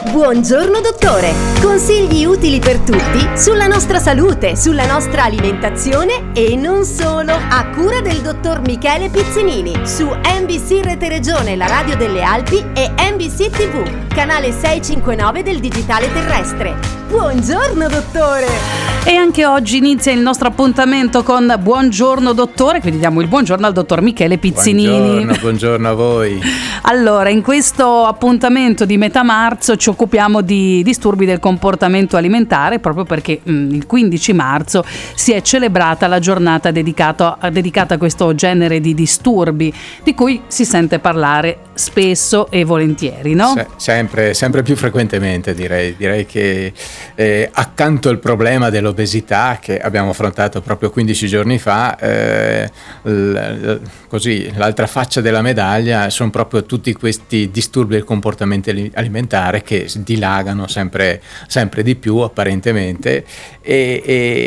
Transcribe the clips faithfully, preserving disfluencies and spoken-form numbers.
Buongiorno dottore! Consigli utili per tutti sulla nostra salute, sulla nostra alimentazione e non solo, a cura del dottor Michele Pizzinini su N B C Rete Regione, la radio delle Alpi, e N B C T V, canale seicentocinquantanove del digitale terrestre. Buongiorno dottore! E anche oggi inizia il nostro appuntamento con Buongiorno dottore, quindi diamo il buongiorno al dottor Michele Pizzinini. Buongiorno, buongiorno a voi. Allora, in questo appuntamento di metà marzo ci occupiamo di disturbi del comportamento alimentare, proprio perché mh, il quindici marzo si è celebrata la giornata dedicato, dedicata a questo genere di disturbi, di cui si sente parlare spesso e volentieri, no? Se, sempre, sempre più frequentemente direi, direi che eh, accanto al problema dell'obesità che abbiamo affrontato proprio quindici giorni fa, eh, l, l, così l'altra faccia della medaglia sono proprio tutti questi disturbi del comportamento alimentare che dilagano sempre, sempre di più apparentemente e,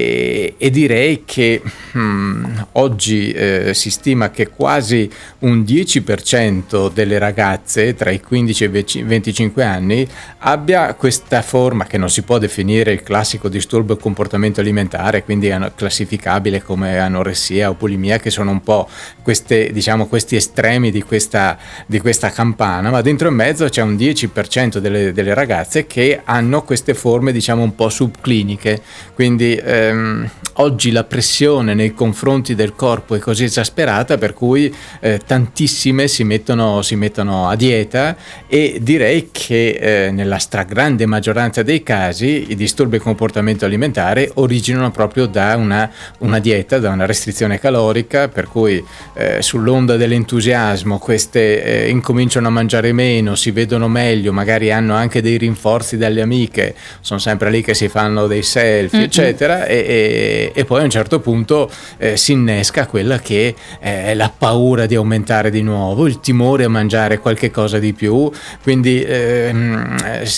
e, e direi che hmm, oggi eh, si stima che quasi un dieci per cento delle ragazze tra i quindici e i venticinque anni abbia questa forma che non si può definire il classico disturbo del comportamento alimentare, quindi è classificabile come anoressia o bulimia, che sono un po' queste, diciamo, questi estremi di questa, di questa campana, ma dentro in mezzo c'è un dieci per cento delle, delle ragazze che hanno queste forme, diciamo, un po' subcliniche, quindi ehm, oggi la pressione nei confronti del corpo è così esasperata per cui eh, tantissime si mettono, si mettono a dieta, e direi che eh, nella stragrande maggioranza dei casi i disturbi del comportamento alimentare originano proprio da una, una dieta, da una restrizione calorica, per cui eh, sull'onda dell'entusiasmo queste eh, incominciano a mangiare meno, si vedono meglio, magari hanno anche dei rinforzi dalle amiche, sono sempre lì che si fanno dei selfie, mm-hmm. eccetera, e, e, e poi a un certo punto eh, si innesca quella che è la paura di aumentare di nuovo, il timore a mangiare qualche cosa di più, quindi ehm,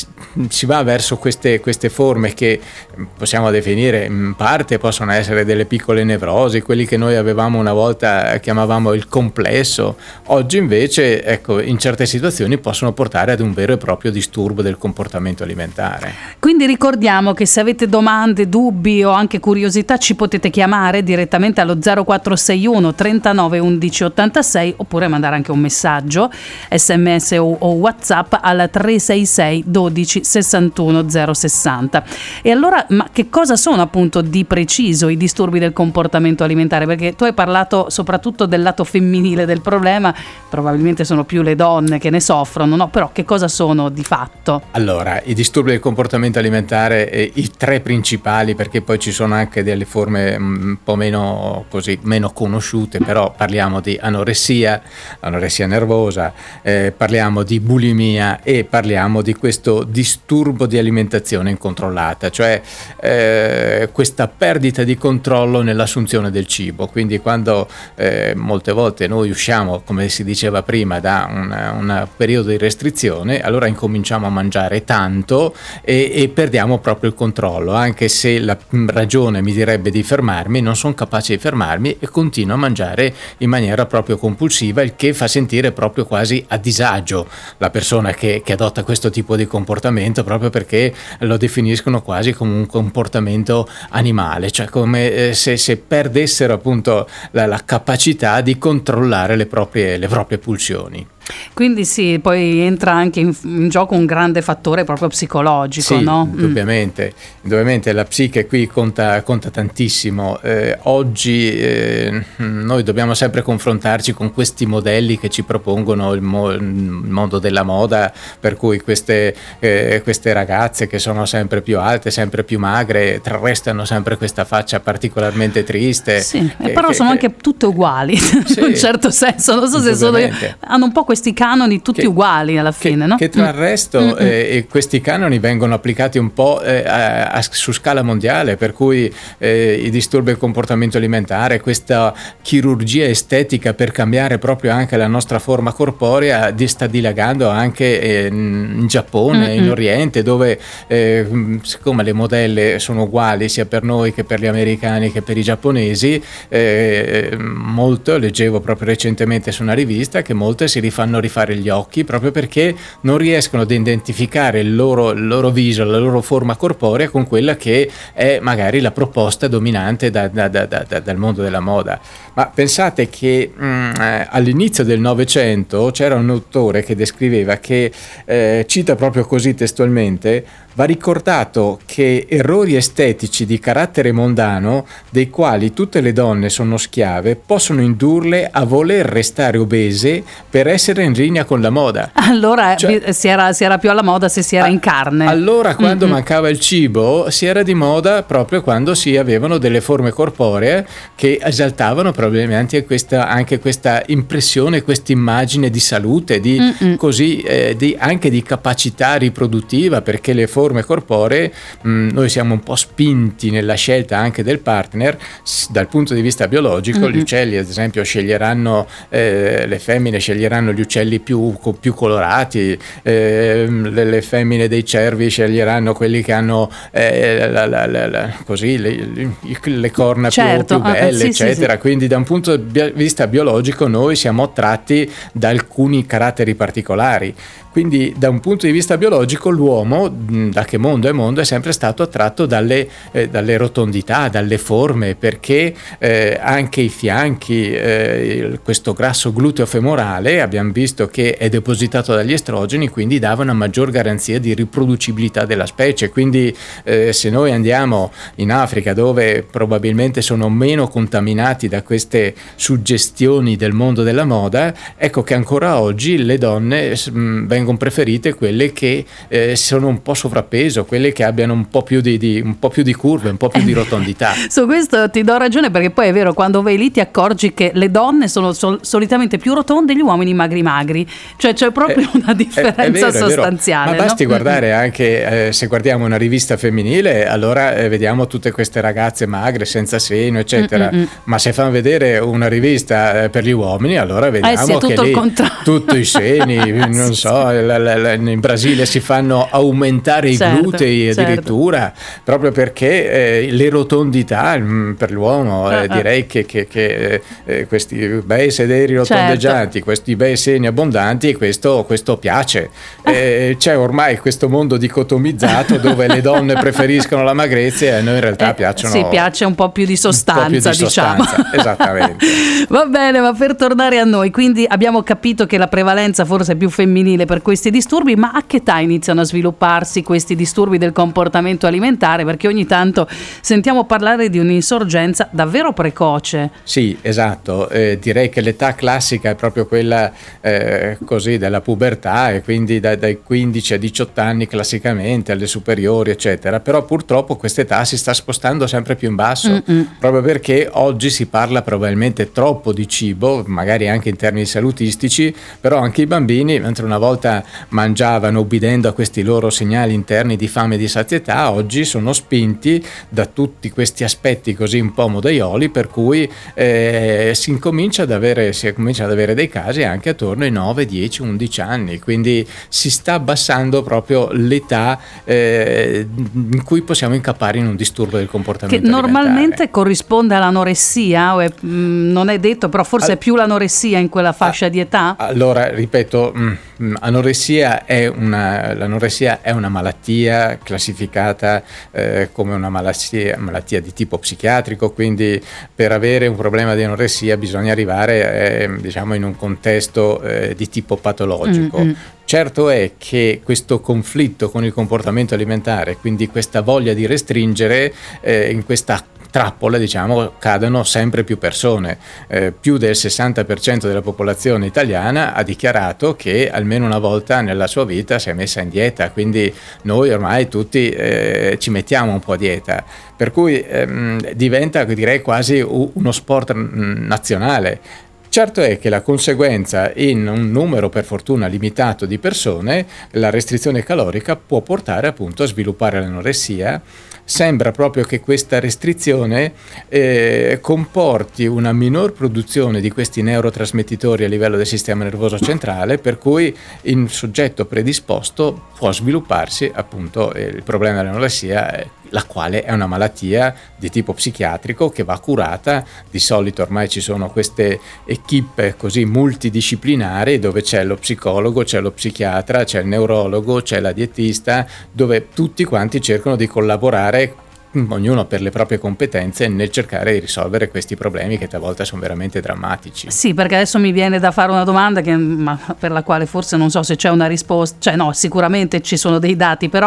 si va verso queste, queste forme che possiamo definire in parte possono essere delle piccole nevrosi, quelli che noi avevamo una volta chiamavamo il complesso, oggi invece ecco in certe situazioni possono portare ad un vero e proprio disturbo del comportamento alimentare. Quindi ricordiamo che se avete domande, dubbi o anche curiosità ci potete chiamare direttamente allo zero quattro sei uno trentanove undici ottantasei, oppure mandare anche un messaggio sms o, o WhatsApp al tre sei sei dodici sessantuno zero sessanta. E allora, ma che cosa sono appunto di preciso i disturbi del comportamento alimentare? Perché tu hai parlato soprattutto del lato femminile del problema, probabilmente sono più le donne che ne soffrono, no? Però che cosa sono di fatto? Allora, i disturbi del comportamento alimentare, eh, i tre principali, perché poi ci sono anche delle forme un po' meno così meno conosciute, però parliamo di anoressia, anoressia nervosa, eh, parliamo di bulimia e parliamo di questo disturbo di alimentazione incontrollata, cioè eh, questa perdita di controllo nell'assunzione del cibo. Quindi quando eh, molte volte noi usciamo, come si diceva prima, da un periodo di restrizione, allora incominciamo a mangiare tanto e, e perdiamo proprio il controllo, anche se la ragione mi direbbe di fermarmi, non sono capace di fermarmi e continuo a mangiare in maniera proprio compulsiva, il che fa sentire proprio quasi a disagio la persona che, che adotta questo tipo di comportamento, proprio perché lo definiscono quasi come un comportamento animale, cioè come eh, se, se perdessero appunto la, la capacità di controllare le proprie, le proprie pulsioni. Quindi sì, poi entra anche in, in gioco un grande fattore proprio psicologico, sì, no? Indubbiamente, mm. indubbiamente la psiche qui conta, conta tantissimo. Eh, oggi eh, noi dobbiamo sempre confrontarci con questi modelli che ci propongono il, mo- il mondo della moda, per cui queste, eh, queste ragazze che sono sempre più alte, sempre più magre, restano sempre questa faccia particolarmente triste. Sì, che, però che, sono che... anche tutte uguali, sì, in un certo senso, non so se sono io, hanno un po' questi canoni tutti che, uguali alla fine, che, no? Che tra il resto mm-hmm. eh, questi canoni vengono applicati un po' eh, a, a, su scala mondiale, per cui eh, i disturbi del comportamento alimentare, questa chirurgia estetica per cambiare proprio anche la nostra forma corporea di, sta dilagando anche eh, in Giappone, mm-hmm. in Oriente, dove eh, siccome le modelle sono uguali sia per noi che per gli americani che per i giapponesi, eh, molto leggevo proprio recentemente su una rivista che molte si rifanno fanno rifare gli occhi, proprio perché non riescono ad identificare il loro, il loro viso, la loro forma corporea con quella che è magari la proposta dominante da, da, da, da, dal mondo della moda. Ma pensate che mh, eh, all'inizio del Novecento c'era un autore che descriveva che, eh, cita proprio così testualmente: va ricordato che errori estetici di carattere mondano, dei quali tutte le donne sono schiave, possono indurle a voler restare obese per essere in linea con la moda. Allora cioè, si, era, si era più alla moda se si era a, in carne. Allora quando mm-hmm. mancava il cibo si era di moda proprio quando si avevano delle forme corporee che esaltavano probabilmente questa, anche questa impressione, questa immagine di salute, di, così, eh, di, anche di capacità riproduttiva, perché le forme corporee, mh, noi siamo un po' spinti nella scelta anche del partner s- dal punto di vista biologico. Mm-hmm. Gli uccelli ad esempio sceglieranno, eh, le femmine sceglieranno gli uccelli più, co- più colorati, eh, le, le femmine dei cervi sceglieranno quelli che hanno eh, la, la, la, la, così le, le, le corna certo. più, più belle, ah, sì, eccetera. Sì, sì. Quindi da un punto di vista biologico noi siamo attratti da alcuni caratteri particolari. Quindi da un punto di vista biologico l'uomo, da che mondo è mondo, è sempre stato attratto dalle, eh, dalle rotondità, dalle forme, perché eh, anche i fianchi, eh, questo grasso gluteo femorale, abbiamo visto che è depositato dagli estrogeni, quindi dava una maggior garanzia di riproducibilità della specie. Quindi eh, se noi andiamo in Africa, dove probabilmente sono meno contaminati da queste suggestioni del mondo della moda, ecco che ancora oggi le donne mh, vengono preferite quelle che eh, sono un po' sovrappeso, quelle che abbiano un po' più di, di un po' più di curve, un po' più di rotondità. Su questo ti do ragione, perché poi è vero, quando vai lì ti accorgi che le donne sono sol- solitamente più rotonde e gli uomini magri magri, cioè c'è proprio eh, una differenza è, è vero, sostanziale. Ma basti no? guardare mm-hmm. anche eh, se guardiamo una rivista femminile, allora eh, vediamo tutte queste ragazze magre senza seno eccetera, mm-hmm. ma se fanno vedere una rivista eh, per gli uomini, allora vediamo eh sì, che lì tutti i seni, non sì, so sì. La, la, la, in Brasile si fanno aumentare i certo, glutei addirittura, certo. proprio perché eh, le rotondità mh, per l'uomo eh, uh-huh. direi che, che, che eh, questi bei sederi rotondeggianti, certo. questi bei seni abbondanti, questo, questo piace. Eh, c'è ormai questo mondo dicotomizzato dove le donne preferiscono la magrezza e a noi in realtà eh, piacciono. Sì, piace un po' più di sostanza, più di diciamo. Sostanza, esattamente. Va bene, ma per tornare a noi, quindi abbiamo capito che la prevalenza forse è più femminile per questi disturbi, ma a che età iniziano a svilupparsi questi disturbi del comportamento alimentare? Perché ogni tanto sentiamo parlare di un'insorgenza davvero precoce. Sì, esatto, eh, direi che l'età classica è proprio quella eh, così della pubertà, e quindi da, dai quindici ai diciotto anni classicamente, alle superiori eccetera, però purtroppo questa età si sta spostando sempre più in basso. Mm-mm. Proprio perché oggi si parla probabilmente troppo di cibo, magari anche in termini salutistici, però anche i bambini, mentre una volta mangiavano ubbidendo a questi loro segnali interni di fame e di sazietà, oggi sono spinti da tutti questi aspetti così un po' modaioli, per cui eh, si incomincia ad avere si comincia ad avere dei casi anche attorno ai nove, dieci, undici anni, quindi si sta abbassando proprio l'età eh, in cui possiamo incappare in un disturbo del comportamento che alimentare. Normalmente corrisponde all'anoressia, o è, mh, non è detto, però forse All- è più l'anoressia in quella fascia ah, di età? Allora, ripeto, mh, anoressia è una, l'anoressia è una malattia classificata eh, come una malattia, malattia di tipo psichiatrico, quindi per avere un problema di anoressia bisogna arrivare eh, diciamo in un contesto eh, di tipo patologico. Mm-hmm. Certo è che questo conflitto con il comportamento alimentare, quindi questa voglia di restringere, eh, in questa trappola, diciamo, cadono sempre più persone. Eh, più del sessanta per cento della popolazione italiana ha dichiarato che almeno una volta nella sua vita si è messa in dieta, quindi noi ormai tutti eh, ci mettiamo un po' a dieta, per cui ehm, diventa, direi, quasi uno sport nazionale. Certo è che la conseguenza in un numero per fortuna limitato di persone, la restrizione calorica può portare appunto a sviluppare l'anoressia. Sembra proprio che questa restrizione eh, comporti una minor produzione di questi neurotrasmettitori a livello del sistema nervoso centrale, per cui in soggetto predisposto può svilupparsi appunto eh, il problema dell'anoressia, eh, la quale è una malattia di tipo psichiatrico che va curata. Di solito ormai ci sono queste equipe così multidisciplinari dove c'è lo psicologo, c'è lo psichiatra, c'è il neurologo, c'è la dietista, dove tutti quanti cercano di collaborare, ognuno per le proprie competenze, nel cercare di risolvere questi problemi che talvolta sono veramente drammatici. Sì, perché adesso mi viene da fare una domanda che, ma per la quale forse non so se c'è una risposta, cioè no, sicuramente ci sono dei dati, però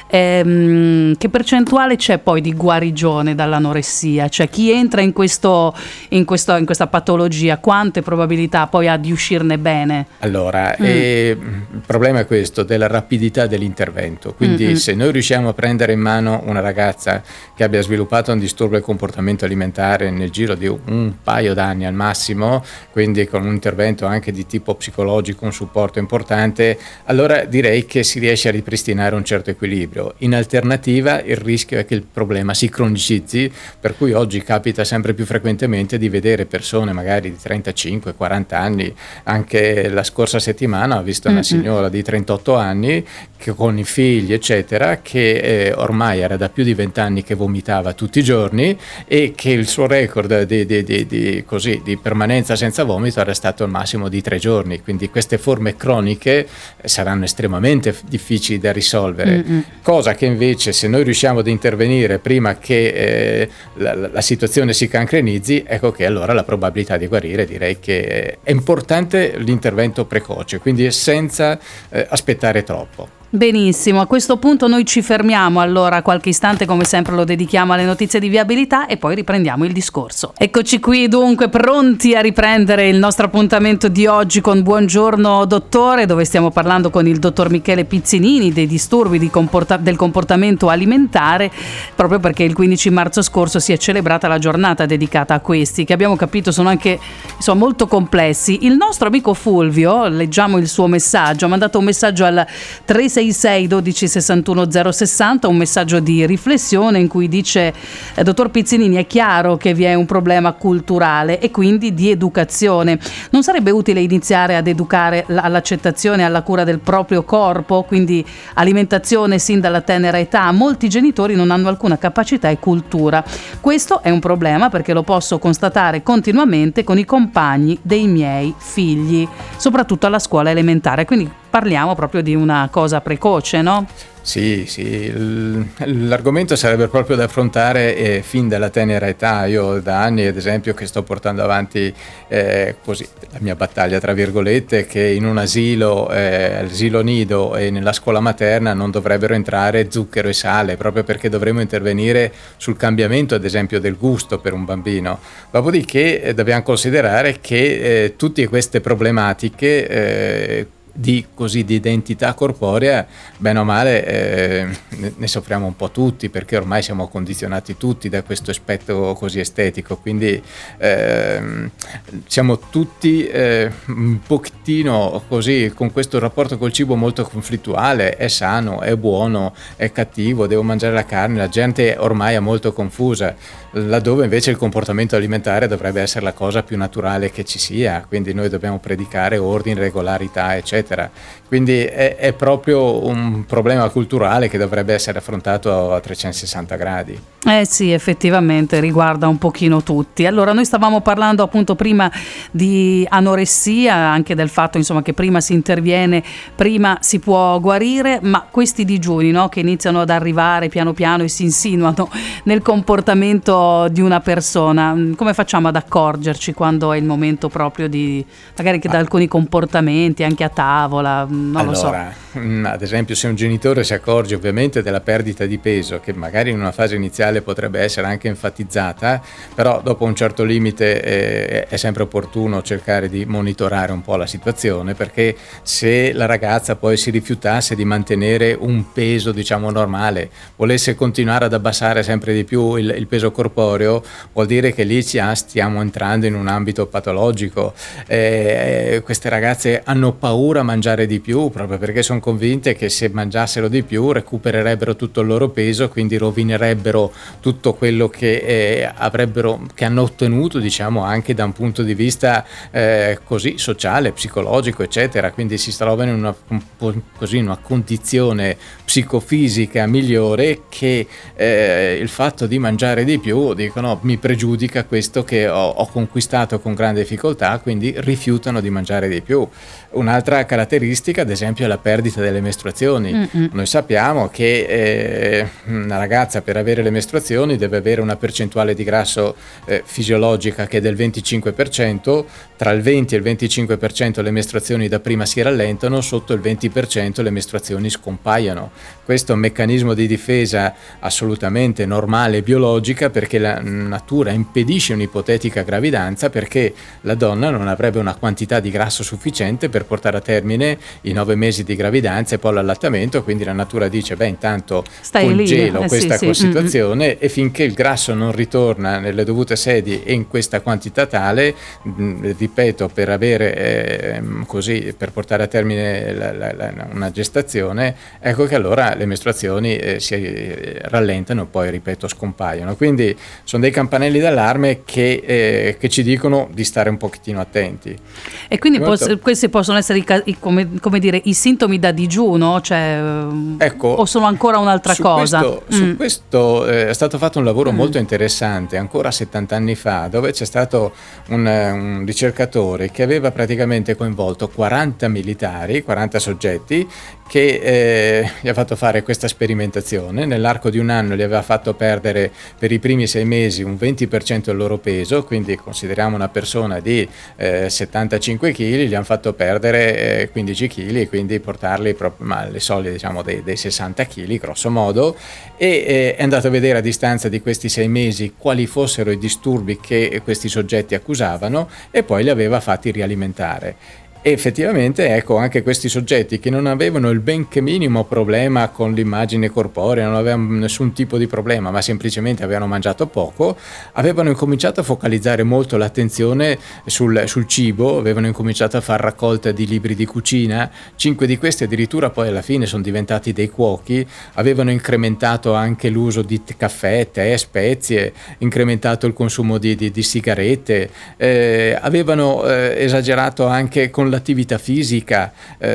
ehm, che percentuale c'è poi di guarigione dall'anoressia? Cioè chi entra in, questo, in, questo, in questa patologia, quante probabilità poi ha di uscirne bene? Allora, mm. eh, il problema è questo, della rapidità dell'intervento, quindi mm-hmm. se noi riusciamo a prendere in mano una ragazza che abbia sviluppato un disturbo del comportamento alimentare nel giro di un paio d'anni al massimo, quindi con un intervento anche di tipo psicologico, un supporto importante, allora direi che si riesce a ripristinare un certo equilibrio. In alternativa il rischio è che il problema si cronicizzi, per cui oggi capita sempre più frequentemente di vedere persone magari di trentacinque quaranta anni. Anche la scorsa settimana ho visto una signora di trentotto anni che, con i figli eccetera, che eh, ormai era da più di venti anni che vomitava tutti i giorni e che il suo record di, di, di, di, così, di permanenza senza vomito era stato al massimo di tre giorni. Quindi queste forme croniche saranno estremamente difficili da risolvere, mm-hmm. cosa che invece, se noi riusciamo ad intervenire prima che eh, la, la situazione si cancrenizzi, ecco che allora la probabilità di guarire, direi che è importante l'intervento precoce, quindi senza eh, aspettare troppo. Benissimo, a questo punto noi ci fermiamo allora qualche istante, come sempre lo dedichiamo alle notizie di viabilità e poi riprendiamo il discorso. Eccoci qui dunque pronti a riprendere il nostro appuntamento di oggi con Buongiorno Dottore, dove stiamo parlando con il dottor Michele Pizzinini dei disturbi di comporta- del comportamento alimentare, proprio perché il quindici marzo scorso si è celebrata la giornata dedicata a questi, che abbiamo capito sono anche insomma, molto complessi. Il nostro amico Fulvio, leggiamo il suo messaggio, ha mandato un messaggio al tre sei sei dodici sessantuno zero sessanta, un messaggio di riflessione in cui dice: eh, dottor Pizzinini, è chiaro che vi è un problema culturale e quindi di educazione. Non sarebbe utile iniziare ad educare all'accettazione e alla cura del proprio corpo, quindi alimentazione sin dalla tenera età? Molti genitori non hanno alcuna capacità e cultura. Questo è un problema perché lo posso constatare continuamente con i compagni dei miei figli, soprattutto alla scuola elementare. Quindi parliamo proprio di una cosa precoce, no? Sì, sì, l'argomento sarebbe proprio da affrontare eh, fin dalla tenera età. Io da anni, ad esempio, che sto portando avanti eh, così la mia battaglia, tra virgolette, che in un asilo, eh, asilo nido e nella scuola materna non dovrebbero entrare zucchero e sale, proprio perché dovremo intervenire sul cambiamento, ad esempio, del gusto per un bambino. Dopodiché eh, dobbiamo considerare che eh, tutte queste problematiche eh, di così di identità corporea, bene o male eh, ne, ne soffriamo un po' tutti, perché ormai siamo condizionati tutti da questo aspetto così estetico, quindi eh, siamo tutti eh, un pochettino così con questo rapporto col cibo molto conflittuale. È sano, è buono, è cattivo, devo mangiare la carne, la gente ormai è molto confusa, laddove invece il comportamento alimentare dovrebbe essere la cosa più naturale che ci sia, quindi noi dobbiamo predicare ordine, regolarità eccetera. Quindi è, è proprio un problema culturale che dovrebbe essere affrontato a trecentosessanta gradi. Eh sì, effettivamente riguarda un pochino tutti. Allora, noi stavamo parlando appunto prima di anoressia, anche del fatto insomma che prima si interviene, prima si può guarire, ma questi digiuni, no, che iniziano ad arrivare piano piano e si insinuano nel comportamento di una persona, come facciamo ad accorgerci quando è il momento proprio di magari che da alcuni comportamenti anche a tavola, non allora, lo so. Ad esempio, se un genitore si accorge ovviamente della perdita di peso, che magari in una fase iniziale potrebbe essere anche enfatizzata, però dopo un certo limite eh, è sempre opportuno cercare di monitorare un po' la situazione, perché se la ragazza poi si rifiutasse di mantenere un peso diciamo normale, volesse continuare ad abbassare sempre di più il, il peso corporeo, vuol dire che lì ci, ah, stiamo entrando in un ambito patologico. Eh, queste ragazze hanno paura a mangiare di più proprio perché sono convinte che se mangiassero di più recupererebbero tutto il loro peso, quindi rovinerebbero tutto quello che eh, avrebbero, che hanno ottenuto, diciamo, anche da un punto di vista eh, così sociale, psicologico, eccetera. Quindi si trovano in una, un po' così, in una condizione psicofisica migliore, che eh, il fatto di mangiare di più, dicono, mi pregiudica questo che ho, ho conquistato con grande difficoltà, quindi rifiutano di mangiare di più. Un'altra caratteristica, ad esempio, è la perdita delle mestruazioni. Mm-hmm. Noi sappiamo che eh, una ragazza, per avere le mestruazioni, deve avere una percentuale di grasso eh, fisiologica che è del venticinque per cento. Tra il venti e il venticinque per cento le mestruazioni da prima si rallentano, sotto il venti per cento le mestruazioni scompaiono. Questo è un meccanismo di difesa assolutamente normale e biologica, perché la natura impedisce un'ipotetica gravidanza, perché la donna non avrebbe una quantità di grasso sufficiente per portare a termine i nove mesi di gravidanza e poi l'allattamento. Quindi la natura dice, beh, intanto Stai congelo lì. Eh, questa sì, situazione sì. E finché il grasso non ritorna nelle dovute sedi e in questa quantità tale, mh, ripeto, per avere eh, così, per portare a termine la, la, la, una gestazione, ecco che allora le mestruazioni eh, si eh, rallentano e poi, ripeto, scompaiono. Quindi sono dei campanelli d'allarme che, eh, che ci dicono di stare un pochettino attenti. E quindi pos- questi possono essere i, i, come, come dire, i sintomi da digiuno, cioè, ecco, o sono ancora un'altra su cosa? Questo, mm. Su questo eh, è stato fatto un lavoro mm. molto interessante ancora settanta anni fa, dove c'è stato un, un ricercatore che aveva praticamente coinvolto quaranta militari, quaranta soggetti, che eh, gli ha fatto fare questa sperimentazione. Nell'arco di un anno gli aveva fatto perdere per i primi sei mesi un venti per cento del loro peso, quindi consideriamo una persona di eh, settantacinque chili, gli hanno fatto perdere eh, quindici chili, quindi portarli proprio alle soglie, diciamo, dei, dei sessanta chili grosso modo, e eh, è andato a vedere a distanza di questi sei mesi quali fossero i disturbi che questi soggetti accusavano, e poi li aveva fatti rialimentare. E effettivamente, ecco, anche questi soggetti che non avevano il benché minimo problema con l'immagine corporea, non avevano nessun tipo di problema, ma semplicemente avevano mangiato poco, avevano incominciato a focalizzare molto l'attenzione sul, sul cibo, avevano incominciato a fare raccolta di libri di cucina. Cinque di questi addirittura poi alla fine sono diventati dei cuochi, avevano incrementato anche l'uso di caffè, tè, spezie, incrementato il consumo di, di, di sigarette, eh, avevano eh, esagerato anche con l'attività fisica,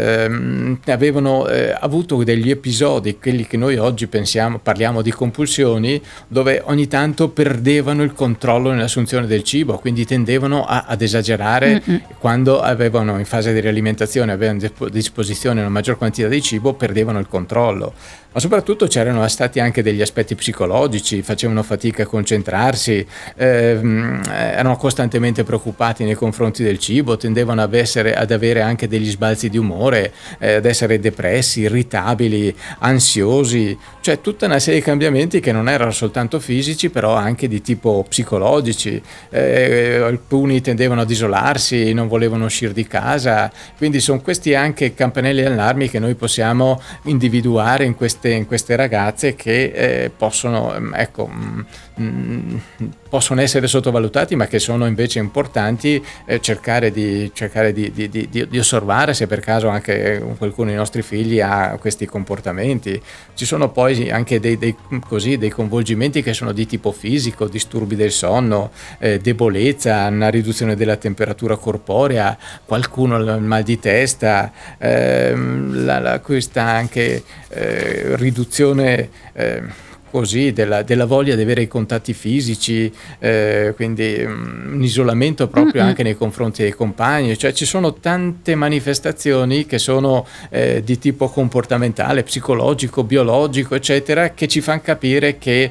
ehm, avevano eh, avuto degli episodi, quelli che noi oggi pensiamo, parliamo di compulsioni, dove ogni tanto perdevano il controllo nell'assunzione del cibo, quindi tendevano a, ad esagerare. Mm-mm. Quando avevano, in fase di rialimentazione, avevano a disposizione una maggior quantità di cibo, perdevano il controllo. Ma soprattutto c'erano stati anche degli aspetti psicologici, facevano fatica a concentrarsi, ehm, erano costantemente preoccupati nei confronti del cibo, tendevano ad, essere, ad avere anche degli sbalzi di umore, eh, ad essere depressi, irritabili, ansiosi, cioè tutta una serie di cambiamenti che non erano soltanto fisici, però anche di tipo psicologici. Eh, alcuni tendevano ad isolarsi, non volevano uscire di casa, quindi sono questi anche campanelli d'allarme che noi possiamo individuare in questi in queste ragazze, che eh, possono ecco mh, mh, possono essere sottovalutati, ma che sono invece importanti eh, cercare di cercare di, di, di, di osservare se per caso anche qualcuno dei nostri figli ha questi comportamenti. Ci sono poi anche dei, dei, così, dei coinvolgimenti che sono di tipo fisico, disturbi del sonno, eh, debolezza, una riduzione della temperatura corporea, qualcuno il mal di testa, eh, la, la, questa anche eh, riduzione eh, così della, della voglia di avere i contatti fisici, eh, quindi um, un isolamento proprio mm-hmm. anche nei confronti dei compagni. Cioè ci sono tante manifestazioni che sono eh, di tipo comportamentale, psicologico, biologico, eccetera, che ci fanno capire che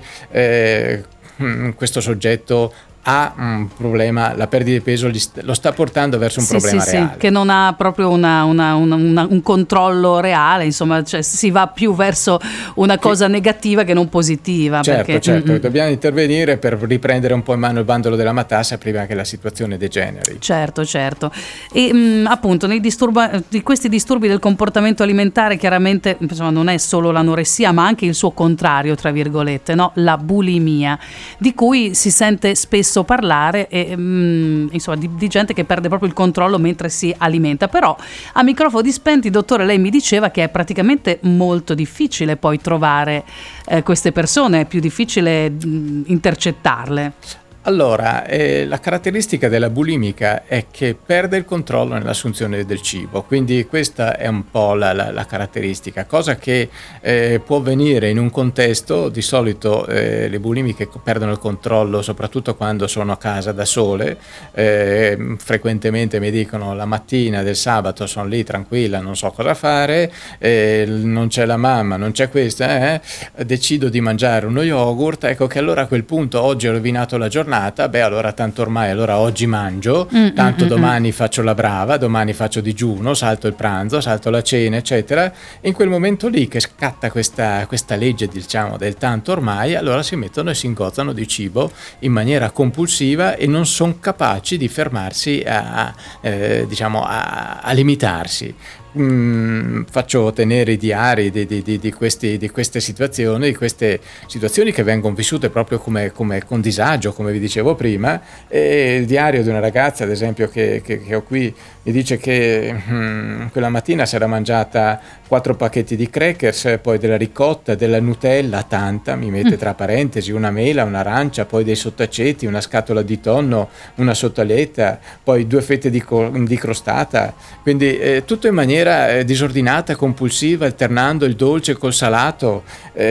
eh, questo soggetto ha un problema, la perdita di peso lo sta portando verso un sì, problema sì, reale. Sì, che non ha proprio una, una, una, una, un controllo reale, insomma, cioè si va più verso una cosa che, negativa che non positiva. Certo, perché, certo, mm-mm. dobbiamo intervenire per riprendere un po' in mano il bandolo della matassa prima che la situazione degeneri. Certo, certo. E mh, appunto nei disturba, di questi disturbi del comportamento alimentare, chiaramente insomma, non è solo l'anoressia, ma anche il suo contrario, tra virgolette, no? La bulimia, di cui si sente spesso spesso parlare e, mh, insomma, di, di gente che perde proprio il controllo mentre si alimenta. Però a microfoni spenti, dottore, lei mi diceva che è praticamente molto difficile poi trovare eh, queste persone, è più difficile mh, intercettarle. Allora, eh, la caratteristica della bulimica è che perde il controllo nell'assunzione del cibo, quindi questa è un po' la, la, la caratteristica, cosa che eh, può avvenire in un contesto. Di solito eh, le bulimiche perdono il controllo soprattutto quando sono a casa da sole, eh, frequentemente mi dicono la mattina del sabato sono lì tranquilla, non so cosa fare, eh, non c'è la mamma, non c'è questa, eh, decido di mangiare uno yogurt, ecco che allora a quel punto oggi ho rovinato la giornata. Beh, allora tanto ormai, allora oggi mangio, mm, tanto mm, domani mm. faccio la brava, domani faccio digiuno, salto il pranzo, salto la cena, eccetera. E in quel momento lì che scatta questa, questa legge, diciamo, del tanto ormai, allora si mettono e si ingozzano di cibo in maniera compulsiva e non sono capaci di fermarsi a, eh, diciamo, a, a limitarsi. Mm, faccio tenere i diari di, di, di, di, questi, di queste situazioni, di queste situazioni che vengono vissute proprio come, come con disagio, come vi dicevo prima. E il diario di una ragazza, ad esempio, che, che, che ho qui, mi dice che mm, quella mattina si era mangiata quattro pacchetti di crackers, poi della ricotta, della Nutella, tanta, mi mette tra parentesi, una mela, un'arancia, poi dei sottaceti, una scatola di tonno, una sottaletta, poi due fette di, co- di crostata, quindi eh, tutto in maniera disordinata, compulsiva, alternando il dolce col salato.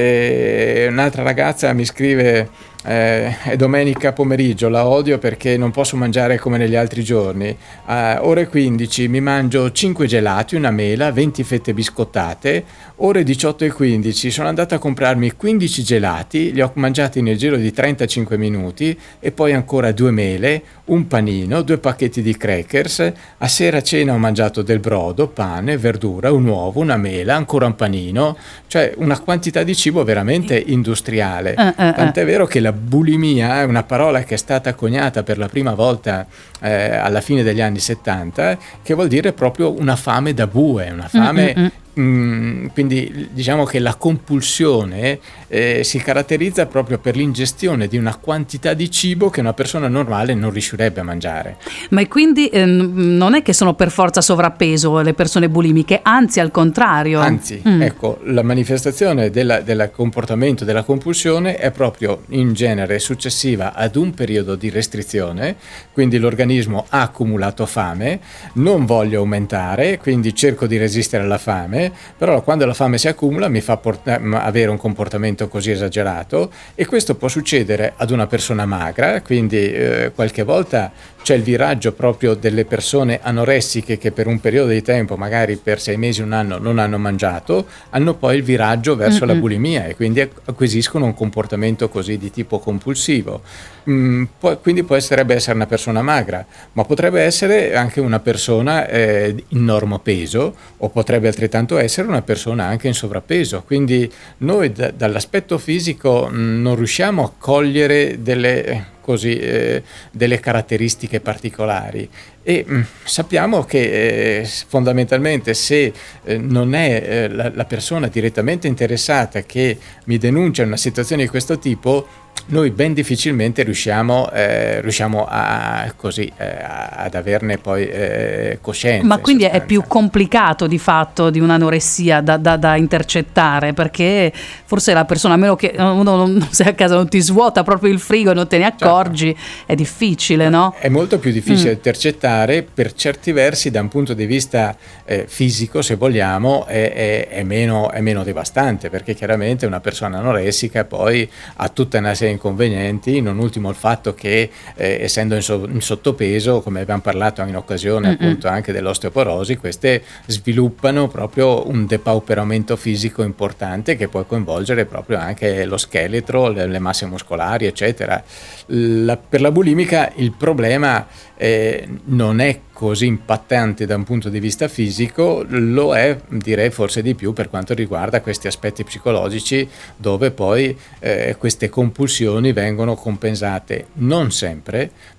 Eh, un'altra ragazza mi scrive: Eh, è domenica pomeriggio, la odio perché non posso mangiare come negli altri giorni. A ore quindici mi mangio cinque gelati, una mela, venti fette biscottate. Ore diciotto e quindici sono andata a comprarmi quindici gelati, li ho mangiati nel giro di trentacinque minuti, e poi ancora due mele, un panino, due pacchetti di crackers. A sera a cena ho mangiato del brodo, pane, verdura, un uovo, una mela, ancora un panino, cioè una quantità di cibo veramente industriale. Uh, uh, uh. Tant'è vero che la bulimia è una parola che è stata coniata per la prima volta eh, alla fine degli anni settanta, che vuol dire proprio una fame da bue, una fame. Mm-mm. Mm, quindi diciamo che la compulsione eh, si caratterizza proprio per l'ingestione di una quantità di cibo che una persona normale non riuscirebbe a mangiare. Ma e quindi eh, non è che sono per forza sovrappeso le persone bulimiche, anzi al contrario. Anzi, mm. ecco, la manifestazione della, del comportamento della compulsione è proprio in genere successiva ad un periodo di restrizione, quindi l'organismo ha accumulato fame, non voglio aumentare, quindi cerco di resistere alla fame. Però quando la fame si accumula mi fa port- avere un comportamento così esagerato, e questo può succedere ad una persona magra, quindi eh, qualche volta c'è il viraggio proprio delle persone anoressiche che per un periodo di tempo, magari per sei mesi, un anno, non hanno mangiato, hanno poi il viraggio verso mm-hmm. la bulimia e quindi acquisiscono un comportamento così di tipo compulsivo. Mm, può, quindi può essere, essere una persona magra, ma potrebbe essere anche una persona eh, in normopeso, o potrebbe altrettanto essere una persona anche in sovrappeso. Quindi noi d- dall'aspetto fisico mh, non riusciamo a cogliere delle... così eh, delle caratteristiche particolari, e mh, sappiamo che eh, fondamentalmente se eh, non è eh, la, la persona direttamente interessata che mi denuncia una situazione di questo tipo, noi ben difficilmente riusciamo, eh, riusciamo a, così, eh, ad averne poi eh, coscienza. Ma quindi è più complicato di fatto di un'anoressia da, da, da intercettare, perché forse la persona, a meno che uno non sei a casa, non ti svuota proprio il frigo e non te ne accorgi, certo. È difficile, no? È molto più difficile mm. intercettare, per certi versi da un punto di vista eh, fisico, se vogliamo, è, è, è, meno, è meno devastante, perché chiaramente una persona anoressica poi ha tutta una serie inconvenienti, non ultimo il fatto che eh, essendo in, so- in sottopeso, come abbiamo parlato in occasione Mm-mm. appunto anche dell'osteoporosi, queste sviluppano proprio un depauperamento fisico importante che può coinvolgere proprio anche lo scheletro, le, le masse muscolari, eccetera. La, per la bulimica il problema eh, non è così impattante da un punto di vista fisico, lo è, direi forse di più per quanto riguarda questi aspetti psicologici, dove poi eh, queste compulsioni vengono compensate non sempre,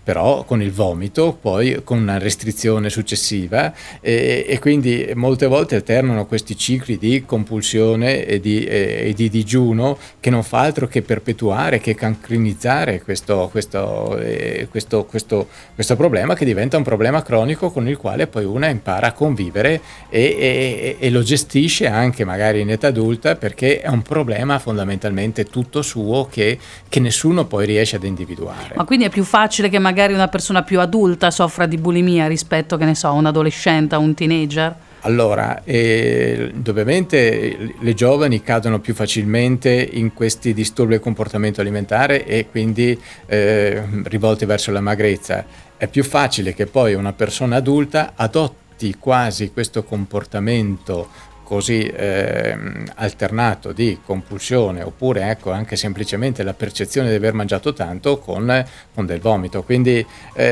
però con il vomito, poi con una restrizione successiva, e, e quindi molte volte alternano questi cicli di compulsione e di, e, e di digiuno che non fa altro che perpetuare, che cancrinizzare questo, questo, eh, questo, questo, questo problema, che diventa un problema cronico con il quale poi una impara a convivere e, e, e lo gestisce anche magari in età adulta, perché è un problema fondamentalmente tutto suo che, che nessuno poi riesce ad individuare. Ma quindi è più facile che magari una persona più adulta soffra di bulimia rispetto, che ne so, a un adolescente, a un teenager? Allora, eh, ovviamente le giovani cadono più facilmente in questi disturbi del comportamento alimentare e quindi eh, rivolti verso la magrezza. È più facile che poi una persona adulta adotti quasi questo comportamento così eh, alternato di compulsione, oppure ecco anche semplicemente la percezione di aver mangiato tanto con, con del vomito. Quindi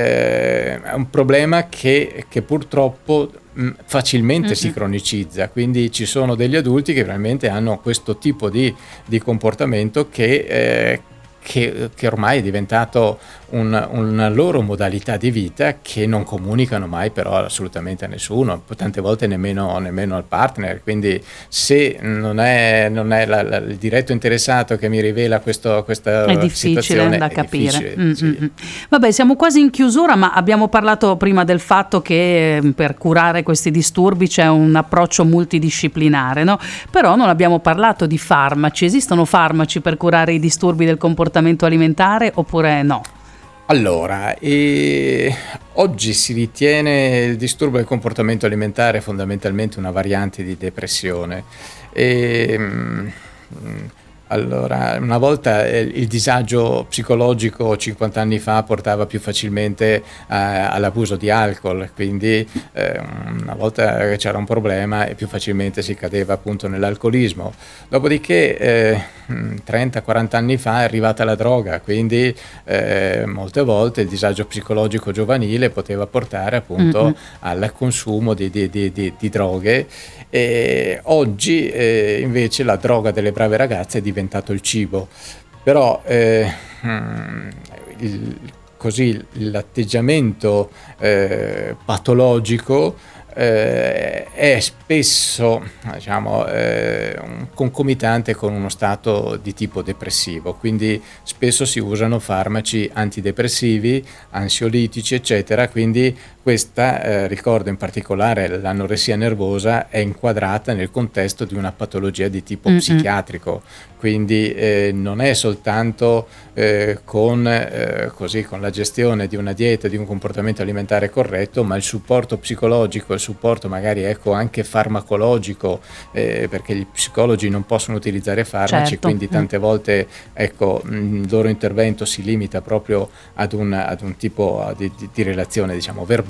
eh, è un problema che, che purtroppo mh, facilmente mm-hmm. si cronicizza, quindi ci sono degli adulti che veramente hanno questo tipo di, di comportamento che, eh, che, che ormai è diventato un, una loro modalità di vita, che non comunicano mai però assolutamente a nessuno, tante volte nemmeno, nemmeno al partner. Quindi se non è, non è la, la, il diretto interessato che mi rivela questo, questa è difficile situazione, da è capire. difficile, mm, sì. mm. Vabbè, siamo quasi in chiusura, ma abbiamo parlato prima del fatto che per curare questi disturbi c'è un approccio multidisciplinare, no? Però non abbiamo parlato di farmaci. Esistono farmaci per curare i disturbi del comportamento alimentare oppure no? Allora, eh, oggi si ritiene il disturbo del comportamento alimentare fondamentalmente una variante di depressione. E, mh, allora, una volta eh, il disagio psicologico cinquanta anni fa portava più facilmente eh, all'abuso di alcol, quindi eh, una volta che c'era un problema e più facilmente si cadeva appunto nell'alcolismo. Dopodiché eh, trenta quaranta anni fa è arrivata la droga, quindi eh, molte volte il disagio psicologico giovanile poteva portare appunto mm-hmm. al consumo di, di, di, di, di droghe. E oggi eh, invece la droga delle brave ragazze è diventato il cibo, però eh, il, così l'atteggiamento eh, patologico eh, è spesso, diciamo, eh, un concomitante con uno stato di tipo depressivo, quindi spesso si usano farmaci antidepressivi, ansiolitici eccetera, quindi questa, eh, ricordo in particolare l'anoressia nervosa, è inquadrata nel contesto di una patologia di tipo mm-hmm. psichiatrico, quindi eh, non è soltanto eh, con, eh, così, con la gestione di una dieta, di un comportamento alimentare corretto, ma il supporto psicologico, il supporto magari ecco anche farmacologico, eh, perché gli psicologi non possono utilizzare farmaci, certo. quindi tante mm. volte ecco il loro intervento si limita proprio ad un, ad un tipo di, di, di relazione, diciamo, verbale.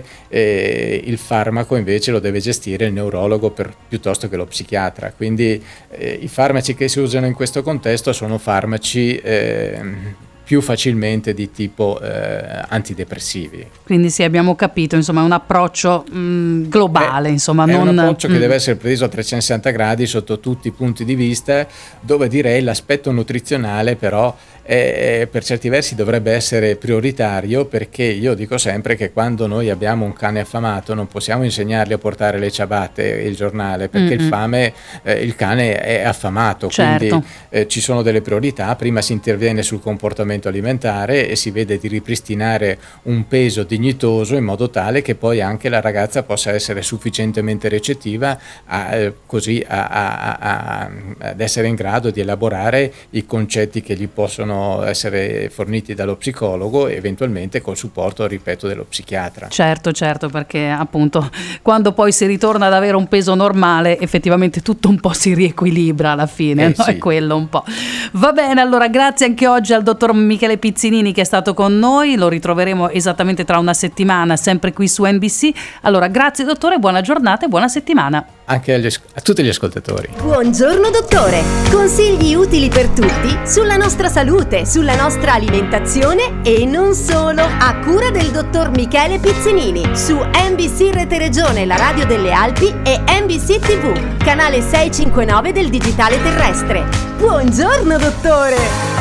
Eh, il farmaco invece lo deve gestire il neurologo per, piuttosto che lo psichiatra, quindi eh, i farmaci che si usano in questo contesto sono farmaci eh, più facilmente di tipo eh, antidepressivi. Quindi sì, abbiamo capito, insomma è un approccio mh, globale, è, insomma è non... un approccio mh. che deve essere preso a trecentosessanta gradi sotto tutti i punti di vista, dove direi l'aspetto nutrizionale però è, per certi versi dovrebbe essere prioritario, perché io dico sempre che quando noi abbiamo un cane affamato non possiamo insegnargli a portare le ciabatte e il giornale, perché mm-hmm. il fame eh, il cane è affamato, certo. quindi eh, ci sono delle priorità. Prima si interviene sul comportamento alimentare e si vede di ripristinare un peso dignitoso, in modo tale che poi anche la ragazza possa essere sufficientemente recettiva a, eh, così a, a, a, ad essere in grado di elaborare i concetti che gli possono essere forniti dallo psicologo, eventualmente col supporto, ripeto, dello psichiatra. Certo, certo, perché appunto quando poi si ritorna ad avere un peso normale effettivamente tutto un po' si riequilibra alla fine, eh, no? Sì. È quello un po'. Va bene, allora grazie anche oggi al dottor Michele Pizzinini che è stato con noi, lo ritroveremo esattamente tra una settimana sempre qui su N B C. Allora grazie dottore, buona giornata e buona settimana. Anche agli, a tutti gli ascoltatori. Buongiorno dottore, consigli utili per tutti sulla nostra salute, sulla nostra alimentazione e non solo, a cura del dottor Michele Pizzinini su N B C Rete Regione, la radio delle Alpi, e N B C T V, canale seicentocinquantanove del digitale terrestre. Buongiorno dottore!